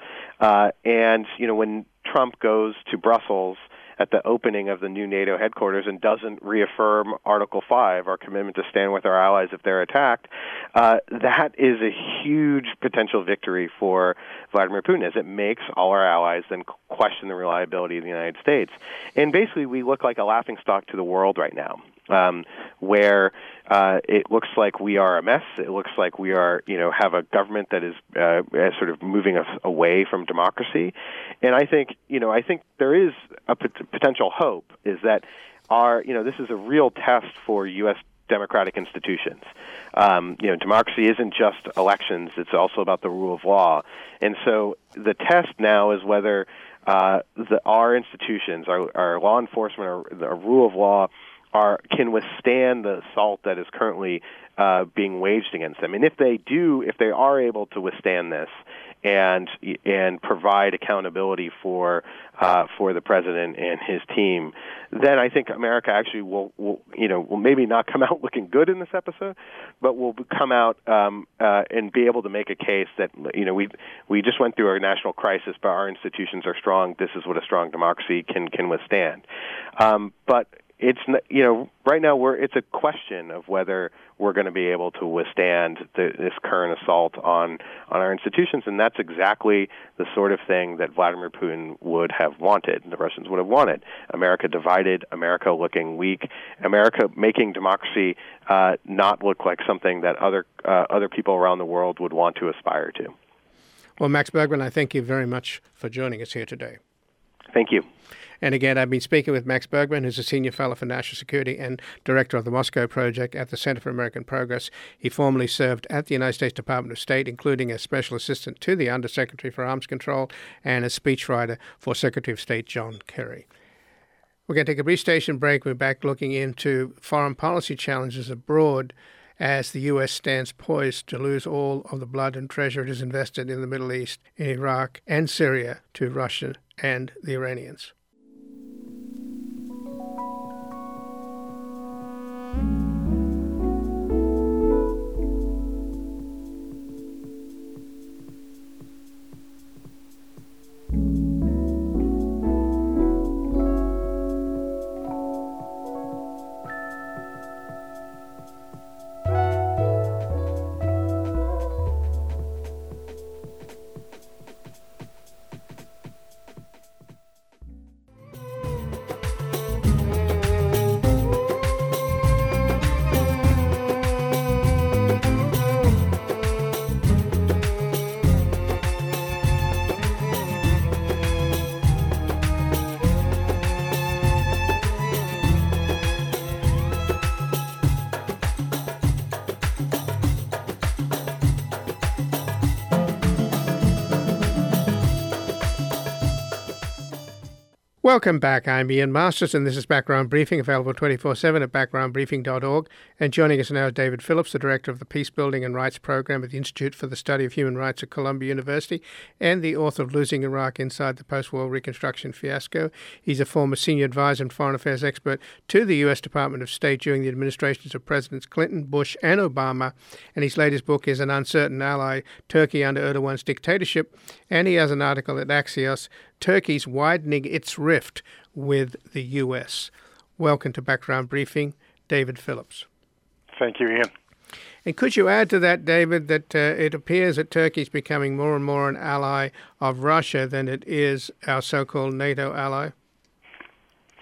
And when Trump goes to Brussels at the opening of the new NATO headquarters and doesn't reaffirm Article 5, our commitment to stand with our allies if they're attacked, that is a huge potential victory for Vladimir Putin, as it makes all our allies then question the reliability of the United States. And basically, we look like a laughingstock to the world right now, where it looks like we are a mess. It looks like we are, have a government that is sort of moving us away from democracy. And I think there is a potential hope, is that this is a real test for U.S. democratic institutions. Democracy isn't just elections; it's also about the rule of law. And so the test now is whether our institutions, our law enforcement, our rule of law, can withstand the assault that is currently being waged against them. And if they are able to withstand this and provide accountability for the president and his team, then I think America actually will maybe not come out looking good in this episode, but will come out and be able to make a case that we just went through a national crisis, but our institutions are strong. This is what a strong democracy can withstand. But it's right now it's a question of whether we're going to be able to withstand this current assault on our institutions, and that's exactly the sort of thing that Vladimir Putin would have wanted, the Russians would have wanted. America divided, America looking weak, America making democracy not look like something that other people around the world would want to aspire to. Well, Max Bergman, I thank you very much for joining us here today. Thank you. And again, I've been speaking with Max Bergman, who's a senior fellow for national security and director of the Moscow Project at the Center for American Progress. He formerly served at the United States Department of State, including as special assistant to the Undersecretary for Arms Control and as speechwriter for Secretary of State John Kerry. We're going to take a brief station break. We're back looking into foreign policy challenges abroad as the U.S. stands poised to lose all of the blood and treasure it has invested in the Middle East, in Iraq and Syria, to Russia and the Iranians. Welcome back. I'm Ian Masters, and this is Background Briefing, available 24/7 at backgroundbriefing.org. And joining us now is David Phillips, the Director of the Peace Building and Rights Program at the Institute for the Study of Human Rights at Columbia University and the author of Losing Iraq Inside the Post-War Reconstruction Fiasco. He's a former senior advisor and foreign affairs expert to the U.S. Department of State during the administrations of Presidents Clinton, Bush, and Obama. And his latest book is An Uncertain Ally, Turkey Under Erdogan's Dictatorship. And he has an article at Axios, Turkey's Widening Its Rift with the U.S. Welcome to Background Briefing, David Phillips. Thank you, Ian. And could you add to that, David, that it appears that Turkey is becoming more and more an ally of Russia than it is our so-called NATO ally?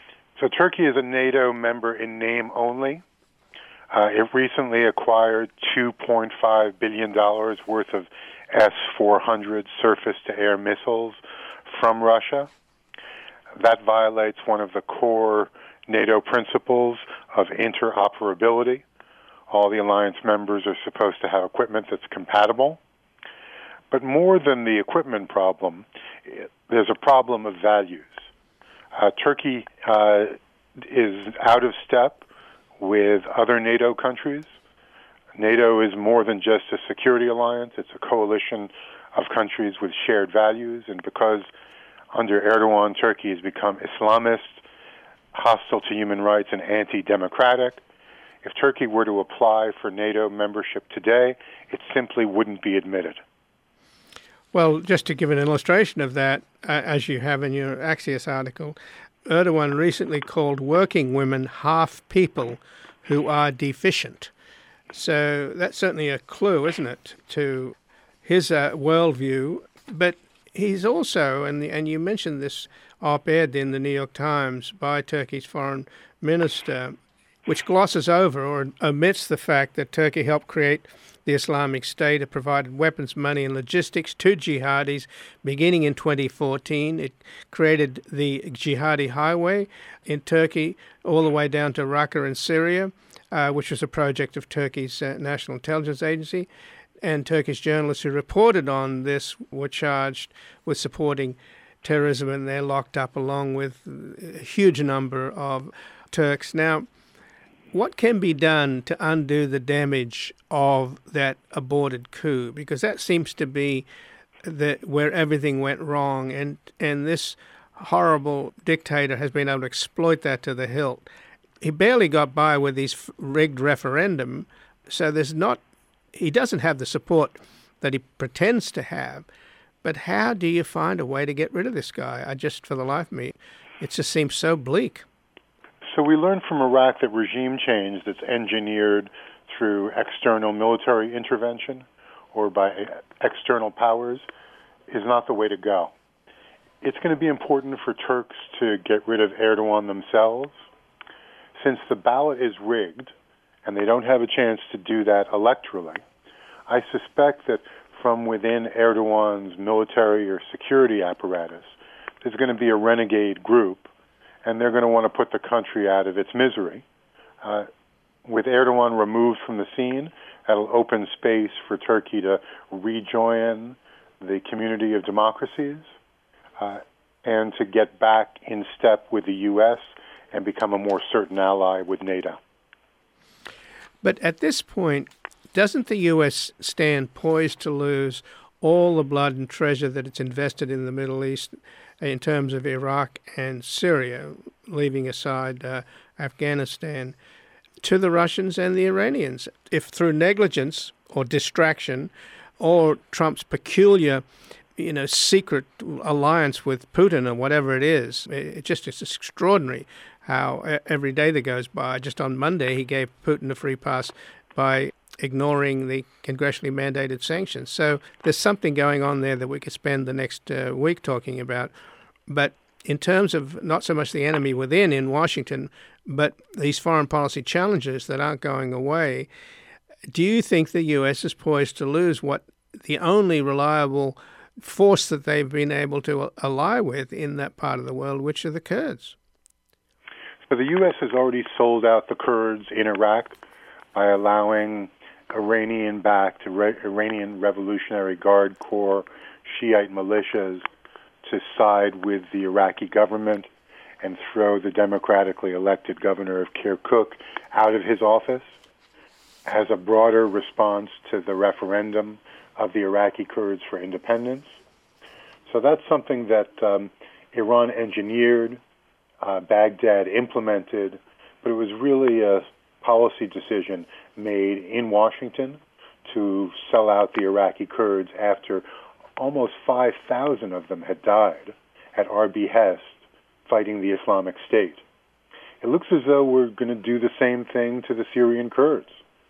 So Turkey is a NATO member in name only. It recently acquired $2.5 billion worth of S-400 surface-to-air missiles from Russia. That violates one of the core NATO principles of interoperability. All the alliance members are supposed to have equipment that's compatible. But more than the equipment problem, there's a problem of values. Turkey is out of step with other NATO countries. NATO is more than just a security alliance. It's a coalition of countries with shared values. And because under Erdogan, Turkey has become Islamist, hostile to human rights, and anti-democratic, if Turkey were to apply for NATO membership today, it simply wouldn't be admitted. Well, just to give an illustration of that, as you have in your Axios article, Erdogan recently called working women half people who are deficient. So that's certainly a clue, isn't it, to his worldview. But he's also, and you mentioned this op-ed in the New York Times by Turkey's foreign minister, which glosses over or omits the fact that Turkey helped create the Islamic State. It provided weapons, money, and logistics to jihadis beginning in 2014. It created the Jihadi Highway in Turkey all the way down to Raqqa in Syria, which was a project of Turkey's National Intelligence Agency. And Turkish journalists who reported on this were charged with supporting terrorism, and they're locked up along with a huge number of Turks. Now, what can be done to undo the damage of that aborted coup? Because that seems to be where everything went wrong, and this horrible dictator has been able to exploit that to the hilt. He barely got by with his rigged referendum, so he doesn't have the support that he pretends to have. But how do you find a way to get rid of this guy? For the life of me, it just seems so bleak. So we learned from Iraq that regime change that's engineered through external military intervention or by external powers is not the way to go. It's going to be important for Turks to get rid of Erdogan themselves. Since the ballot is rigged and they don't have a chance to do that electorally, I suspect that from within Erdogan's military or security apparatus, there's going to be a renegade group, and they're going to want to put the country out of its misery. With Erdogan removed from the scene, that'll open space for Turkey to rejoin the community of democracies and to get back in step with the U.S. and become a more certain ally with NATO. But at this point, doesn't the U.S. stand poised to lose all the blood and treasure that it's invested in the Middle East in terms of Iraq and Syria, leaving aside Afghanistan, to the Russians and the Iranians? If through negligence or distraction or Trump's peculiar, secret alliance with Putin or whatever it is, it's extraordinary how every day that goes by. Just on Monday, he gave Putin a free pass by ignoring the congressionally mandated sanctions. So there's something going on there that we could spend the next week talking about. But in terms of not so much the enemy within in Washington, but these foreign policy challenges that aren't going away, do you think the U.S. is poised to lose what the only reliable force that they've been able to ally with in that part of the world, which are the Kurds? So the U.S. has already sold out the Kurds in Iraq by allowing Iranian-backed, Iranian Revolutionary Guard Corps, Shiite militias to side with the Iraqi government and throw the democratically elected governor of Kirkuk out of his office as a broader response to the referendum of the Iraqi Kurds for independence. So that's something that Iran engineered, Baghdad implemented, but it was really a policy decision made in Washington to sell out the Iraqi Kurds after almost 5,000 of them had died at our behest fighting the Islamic State. It looks as though we're going to do the same thing to the Syrian Kurds.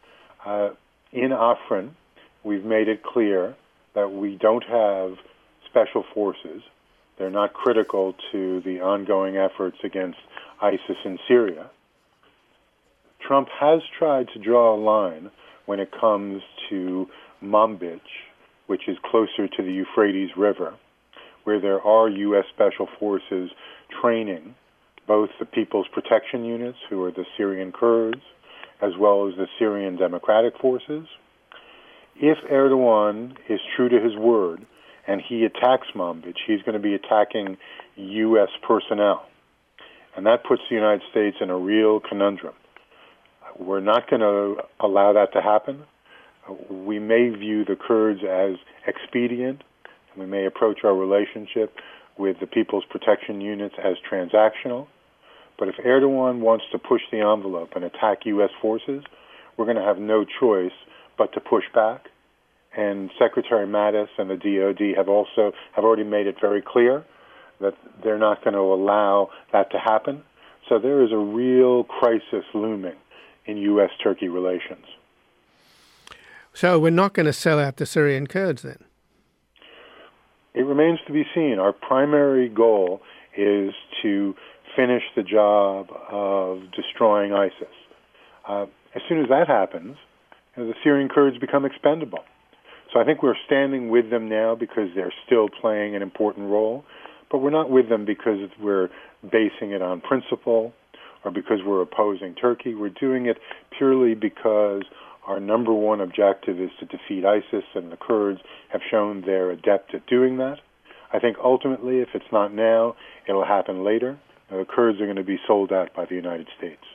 In Afrin, we've made it clear that we don't have special forces They're not critical to the ongoing efforts against ISIS in Syria. Trump has tried to draw a line when it comes to Manbij, which is closer to the Euphrates River, where there are U.S. Special Forces training both the People's Protection Units, who are the Syrian Kurds, as well as the Syrian Democratic Forces. If Erdogan is true to his word and he attacks Manbij, he's going to be attacking U.S. personnel. And that puts the United States in a real conundrum. We're not going to allow that to happen. We may view the Kurds as expedient, and we may approach our relationship with the People's Protection Units as transactional. But if Erdogan wants to push the envelope and attack U.S. forces, we're going to have no choice but to push back. And Secretary Mattis and the DOD have already made it very clear that they're not going to allow that to happen. So there is a real crisis looming in U.S.-Turkey relations. So we're not going to sell out the Syrian Kurds then? It remains to be seen. Our primary goal is to finish the job of destroying ISIS. As soon as that happens, the Syrian Kurds become expendable. So I think we're standing with them now because they're still playing an important role, but we're not with them because we're basing it on principle or because we're opposing Turkey. We're doing it purely because our number one objective is to defeat ISIS, and the Kurds have shown they're adept at doing that. I think ultimately, if it's not now, it'll happen later. The Kurds are going to be sold out by the United States.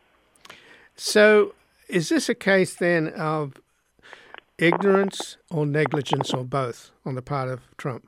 So is this a case then of ignorance or negligence or both on the part of Trump?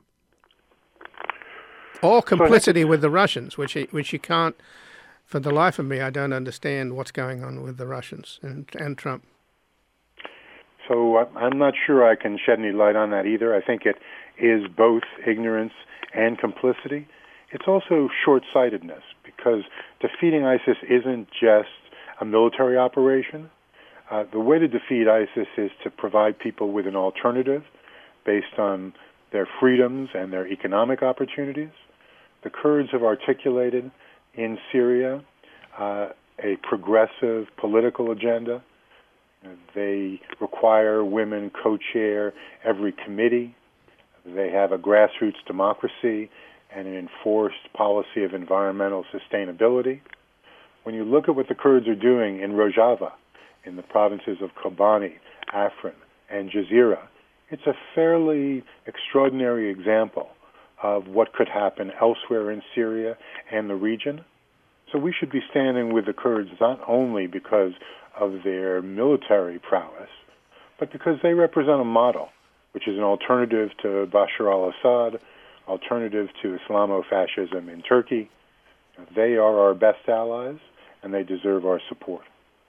Or complicity with the Russians, which you can't, for the life of me, I don't understand what's going on with the Russians and Trump. So I'm not sure I can shed any light on that either. I think it is both ignorance and complicity. It's also short-sightedness, because defeating ISIS isn't just a military operation. The way to defeat ISIS is to provide people with an alternative based on their freedoms and their economic opportunities. The Kurds have articulated in Syria a progressive political agenda. They require women co-chair every committee. They have a grassroots democracy and an enforced policy of environmental sustainability. When you look at what the Kurds are doing in Rojava, in the provinces of Kobani, Afrin, and Jazeera, it's a fairly extraordinary example of what could happen elsewhere in Syria and the region. So we should be standing with the Kurds not only because of their military prowess, but because they represent a model, which is an alternative to Bashar al-Assad, alternative to Islamofascism in Turkey. They are our best allies, and they deserve our support.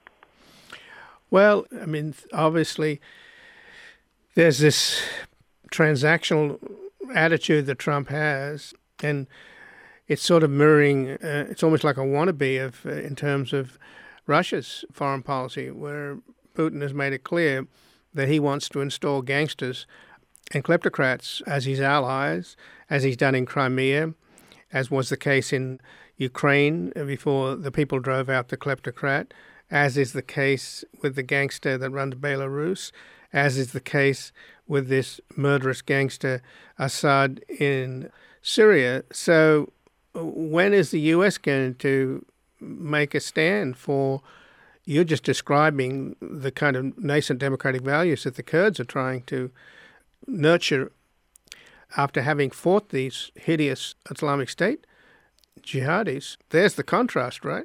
Well, I mean, obviously, there's this transactional attitude that Trump has, and it's sort of mirroring, it's almost like a wannabe of, in terms of Russia's foreign policy, where Putin has made it clear that he wants to install gangsters and kleptocrats as his allies, as he's done in Crimea, as was the case in Ukraine before the people drove out the kleptocrat, as is the case with the gangster that runs Belarus, as is the case with this murderous gangster Assad in Syria. So when is the U.S. going to make a stand for, you're just describing the kind of nascent democratic values that the Kurds are trying to nurture after having fought these hideous Islamic State jihadis? There's the contrast, right?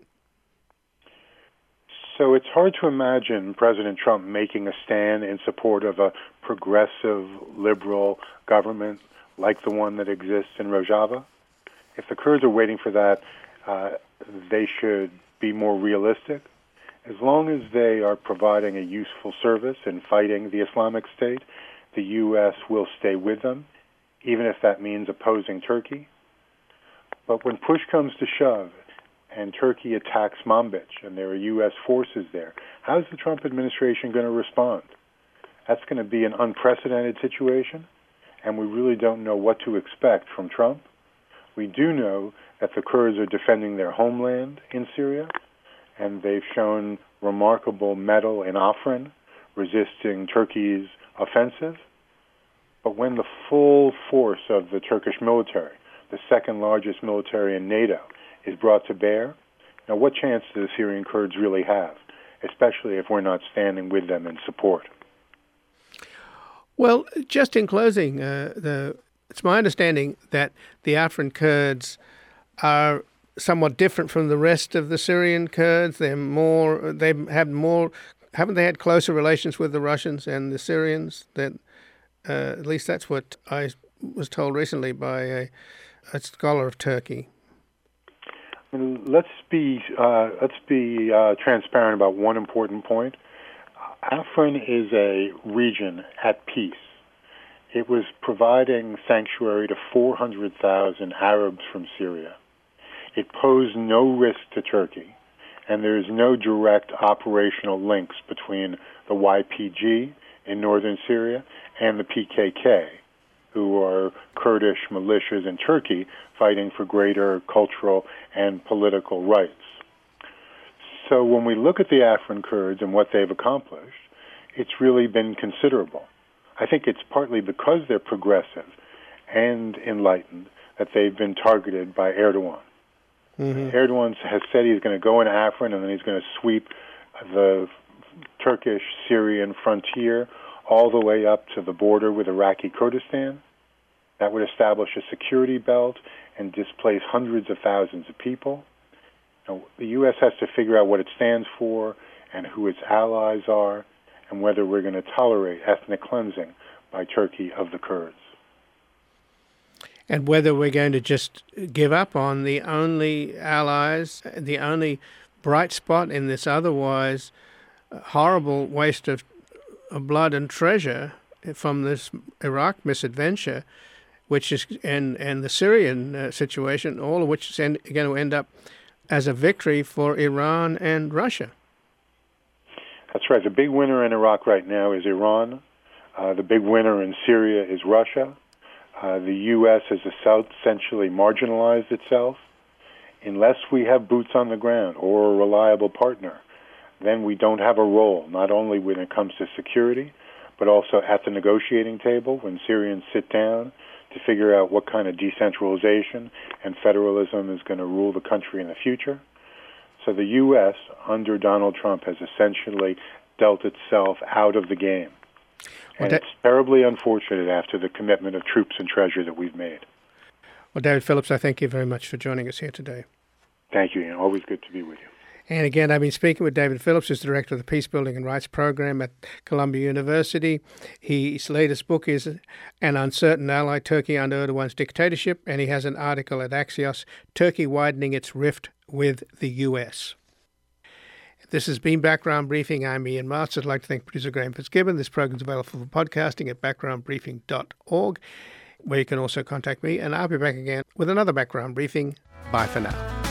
So it's hard to imagine President Trump making a stand in support of a progressive, liberal government like the one that exists in Rojava. If the Kurds are waiting for that, they should be more realistic. As long as they are providing a useful service in fighting the Islamic State, the U.S. will stay with them, even if that means opposing Turkey. But when push comes to shove, and Turkey attacks Manbij, and there are U.S. forces there, how is the Trump administration going to respond? That's going to be an unprecedented situation, and we really don't know what to expect from Trump. We do know that the Kurds are defending their homeland in Syria, and they've shown remarkable mettle in Afrin, resisting Turkey's offensive. But when the full force of the Turkish military, the second largest military in NATO, is brought to bear, now what chance do the Syrian Kurds really have, especially if we're not standing with them in support? Well, just in closing, it's my understanding that the Afrin Kurds are somewhat different from the rest of the Syrian Kurds. Haven't they had closer relations with the Russians and the Syrians? At least that's what I was told recently by a scholar of Turkey. Let's be transparent about one important point. Afrin is a region at peace. It was providing sanctuary to 400,000 Arabs from Syria. It posed no risk to Turkey, and there is no direct operational links between the YPG in northern Syria and the PKK, who are Kurdish militias in Turkey fighting for greater cultural and political rights. So when we look at the Afrin Kurds and what they've accomplished, it's really been considerable. I think it's partly because they're progressive and enlightened that they've been targeted by Erdogan. Mm-hmm. Erdogan has said he's going to go into Afrin and then he's going to sweep the Turkish-Syrian frontier all the way up to the border with Iraqi Kurdistan. That would establish a security belt and displace hundreds of thousands of people. Now, the U.S. has to figure out what it stands for and who its allies are and whether we're going to tolerate ethnic cleansing by Turkey of the Kurds. And whether we're going to just give up on the only allies, the only bright spot in this otherwise horrible waste of blood and treasure from this Iraq misadventure, which is and the Syrian situation, all of which is going to end up as a victory for Iran and Russia. That's right. The big winner in Iraq right now is Iran. The big winner in Syria is Russia. The U.S. has essentially marginalized itself. Unless we have boots on the ground or a reliable partner, then we don't have a role, not only when it comes to security, but also at the negotiating table when Syrians sit down to figure out what kind of decentralization and federalism is going to rule the country in the future. So the U.S., under Donald Trump, has essentially dealt itself out of the game. And it's terribly unfortunate after the commitment of troops and treasure that we've made. Well, David Phillips, I thank you very much for joining us here today. Thank you, Ian. Always good to be with you. And again, I've been speaking with David Phillips, who's Director of the Peace Building and Rights Program at Columbia University. His latest book is An Uncertain Ally, Turkey Under Erdogan's Dictatorship, and he has an article at Axios, Turkey Widening Its Rift with the U.S. This has been Background Briefing. I'm Ian Masters. I'd like to thank producer Graham Fitzgibbon. This program is available for podcasting at backgroundbriefing.org, where you can also contact me, and I'll be back again with another Background Briefing. Bye for now.